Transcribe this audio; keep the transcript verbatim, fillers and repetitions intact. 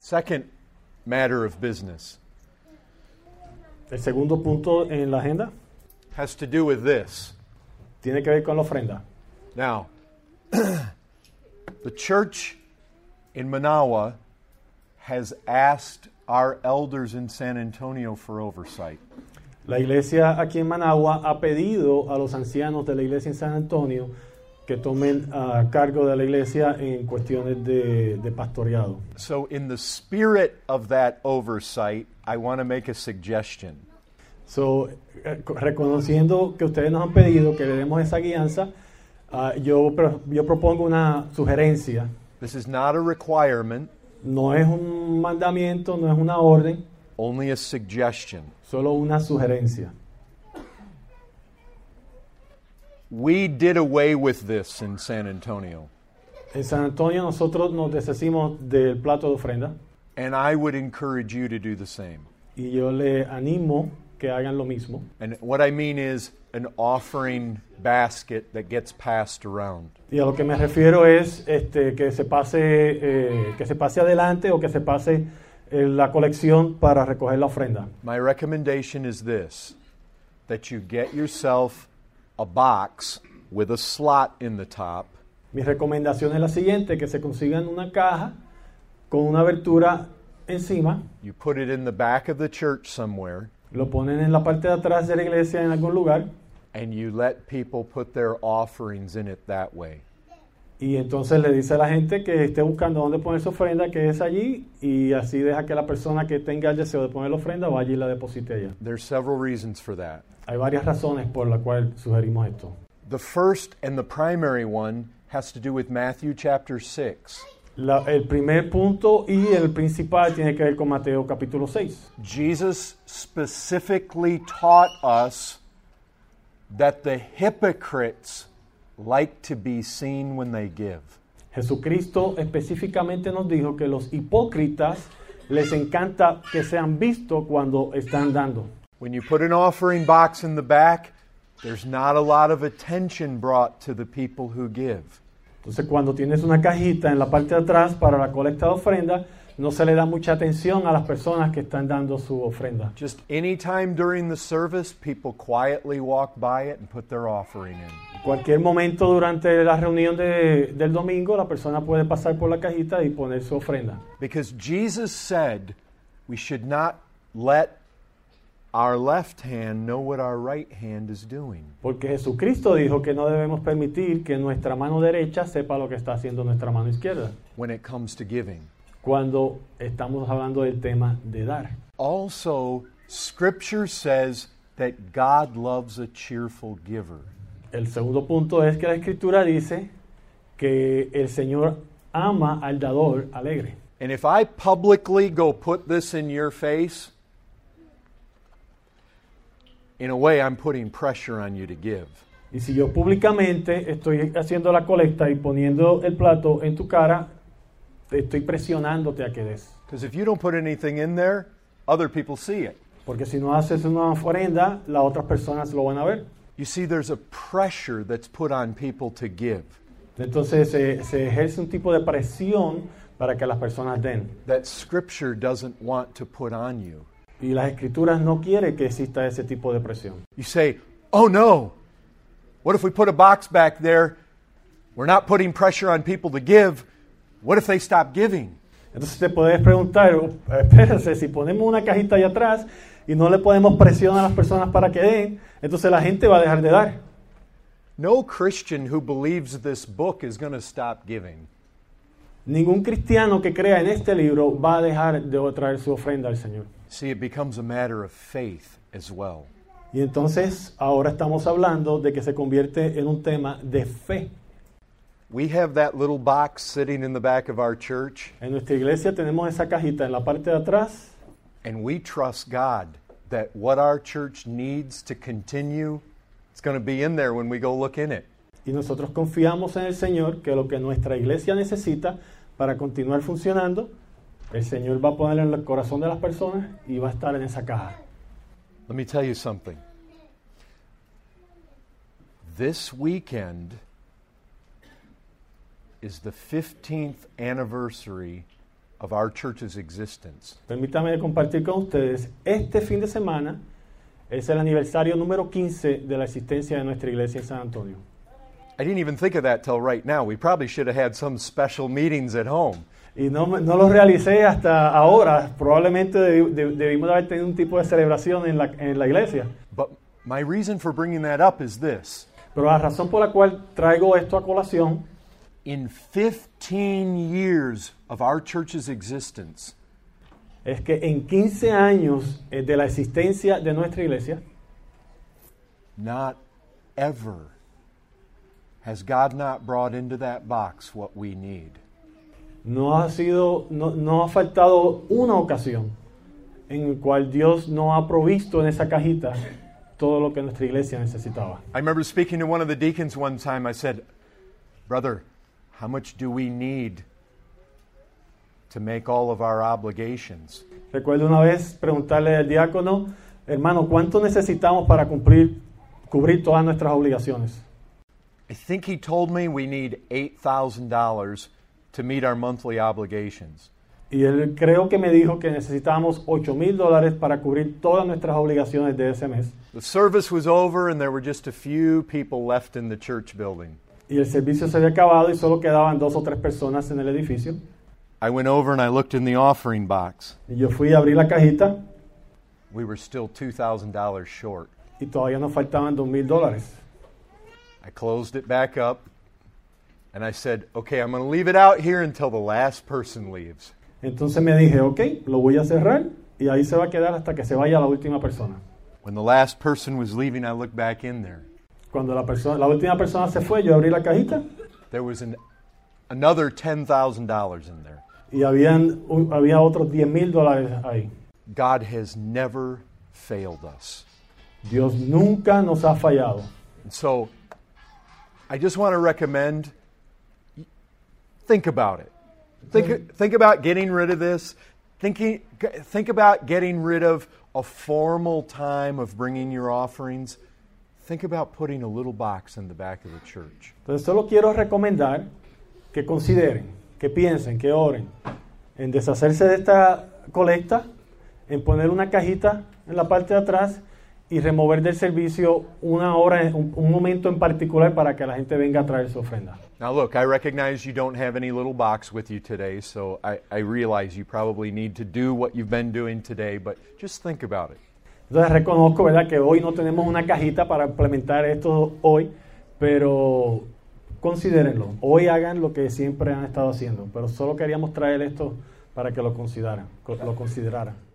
Second matter of business El segundo punto en la agenda has to do with this. tiene que ver con la ofrenda. Now, the church in Manawa has asked our elders in San Antonio for oversight. La iglesia aquí en Managua ha pedido a los ancianos de la iglesia en San Antonio que tomen uh, cargo de la iglesia en cuestiones de, de pastoreado. So in the spirit of that oversight, I want to make a suggestion. So, eh, reconociendo que ustedes nos han pedido que le demos esa guianza, uh, yo, pro- yo propongo una sugerencia. This is not a requirement, No es un mandamiento, no es una orden, only a suggestion. solo una sugerencia. We did away with this in San Antonio, En San Antonio nosotros nos deshacimos del plato de ofrenda and I would encourage you to do the same. y yo le animo que hagan lo mismo. And what I mean is an offering basket that gets passed around. Y a lo que me refiero es este, que se pase eh, que se pase adelante o que se pase eh, la colección para recoger la ofrenda. My recommendation is this, that you get yourself a box with a slot in the top, Mi recomendación es la siguiente, que se consigan una caja con una abertura encima, you put it in the back of the church somewhere, lo ponen en la parte de atrás de la iglesia en algún lugar and you let people put their offerings in it that way. y entonces le dice a la gente que esté buscando dónde poner su ofrenda, que es allí, y así deja que la persona que tenga el deseo de poner la ofrenda vaya y la deposite allá. There's several reasons for that. Hay varias razones por las cuales sugerimos esto. The first and the primary one has to do with Matthew chapter six. La- el primer punto y el principal tiene que ver con Mateo capítulo seis. Jesus specifically taught us that the hypocrites like to be seen when they give. Jesucristo específicamente nos dijo que los hipócritas les encanta que sean vistos cuando están dando. When you put an offering box in the back, there's not a lot of attention brought to the people who give. Entonces, cuando tienes una cajita en la parte de atrás para la colecta de ofrenda, no se le da mucha atención a las personas que están dando su ofrenda. Just any time during the service, people quietly walk by it and put their offering in. Cualquier momento durante la reunión de- del domingo, la persona puede pasar por la cajita y poner su ofrenda. Because Jesus said we should not let our left hand know what our right hand is doing. Porque Jesucristo dijo que no debemos permitir que nuestra mano derecha sepa lo que está haciendo nuestra mano izquierda, when it comes to giving. cuando estamos hablando del tema de dar. Also, Scripture says that God loves a cheerful giver. El segundo punto es que la Escritura dice que el Señor ama al dador alegre. And if I publicly go put this in your face, in a way I'm putting pressure on you to give. Y si yo públicamente estoy haciendo la colecta y poniendo el plato en tu cara, te estoy presionándote a que des. Because if you don't put anything in there, other people see it. Porque si no haces una ofrenda, las otras personas lo van a ver. You see, there's a pressure that's put on people to give Entonces se, se ejerce un tipo de presión para que las personas den. that Scripture doesn't want to put on you. Y las Escrituras no quieren que exista ese tipo de presión. You say, oh no, what if we put a box back there? We're not putting pressure on people to give. What if they stop giving? Entonces te puedes preguntar, oh, espérate, si ponemos una cajita allá atrás y no le ponemos presión a las personas para que den, entonces la gente va a dejar de dar. No Christian who believes this book is going to stop giving. Ningún cristiano que crea en este libro va a dejar de traer su ofrenda al Señor. See, it becomes a matter of faith as well. Y entonces ahora estamos hablando de que se convierte en un tema de fe. We have that little box sitting in the back of our church, En nuestra iglesia tenemos esa cajita en la parte de atrás and we trust God that what our church needs to continue, it's going to be in there when we go look in it. y nosotros confiamos en el Señor que lo que nuestra iglesia necesita para continuar funcionando, el Señor va a poner en el corazón de las personas y va a estar en esa caja. Let me tell you something. This weekend is the fifteenth anniversary of our church's existence. Permítame compartir con ustedes, este fin de semana es el aniversario número quince de la existencia de nuestra iglesia en San Antonio. I didn't even think of that till right now. We probably should have had some special meetings at home. Y no, no lo realicé hasta ahora. Probablemente debi, de, debimos haber tenido un tipo de celebración en la, en la iglesia. But my reason for bringing that up is this. Pero la razón por la cual traigo esto a colación, in fifteen years of our church's existence, es que en quince años de la existencia de nuestra iglesia, not ever has God not brought into that box what we need. no ha sido, no, no ha faltado una ocasión en la cual Dios no ha provisto en esa cajita todo lo que nuestra iglesia necesitaba. I remember speaking to one of the deacons one time. I said, "Brother, how much do we need to make all of our obligations?" Recuerdo una vez preguntarle al diácono, hermano, ¿cuánto necesitamos para cumplir, cubrir todas nuestras obligaciones? I think he told me we need eight thousand dollars to meet our monthly obligations. Y él creo que me dijo que necesitábamos ocho mil dólares para cubrir todas nuestras obligaciones de ese mes. The service was over and there were just a few people left in the church building. Y el servicio se había acabado y solo quedaban dos o tres personas en el edificio. I went over and I looked in the offering box. Y yo fui a abrir la cajita We were still two thousand dollars short. y todavía nos faltaban dos mil dólares. I closed it back up and I said, okay, I'm going to leave it out here until the last person leaves. Entonces me dije, ok, lo voy a cerrar y ahí se va a quedar hasta que se vaya la última persona. When the last person was leaving, I looked back in there. Cuando la, persona, la última persona se fue, yo abrí la cajita There was an, another ten thousand dollars in there. y habían, un, había otros diez mil dólares ahí. God has never failed us. Dios nunca nos ha fallado. And so I just want to recommend, think about it. Think, think about getting rid of this. Thinking, think about getting rid of a formal time of bringing your offerings. Think about putting a little box in the back of the church. Entonces solo quiero recomendar que consideren, que piensen, que oren en deshacerse de esta colecta, en poner una cajita en la parte de atrás y remover del servicio una hora, un, un momento en particular para que la gente venga a traer su ofrenda. Now look, I recognize you don't have any little box with you today, so I, I realize you probably need to do what you've been doing today, but just think about it. Entonces reconozco, ¿verdad?, que hoy no tenemos una cajita para implementar esto hoy, pero considérenlo. Hoy hagan lo que siempre han estado haciendo, pero solo queríamos traer esto para que lo consideraran, lo consideraran.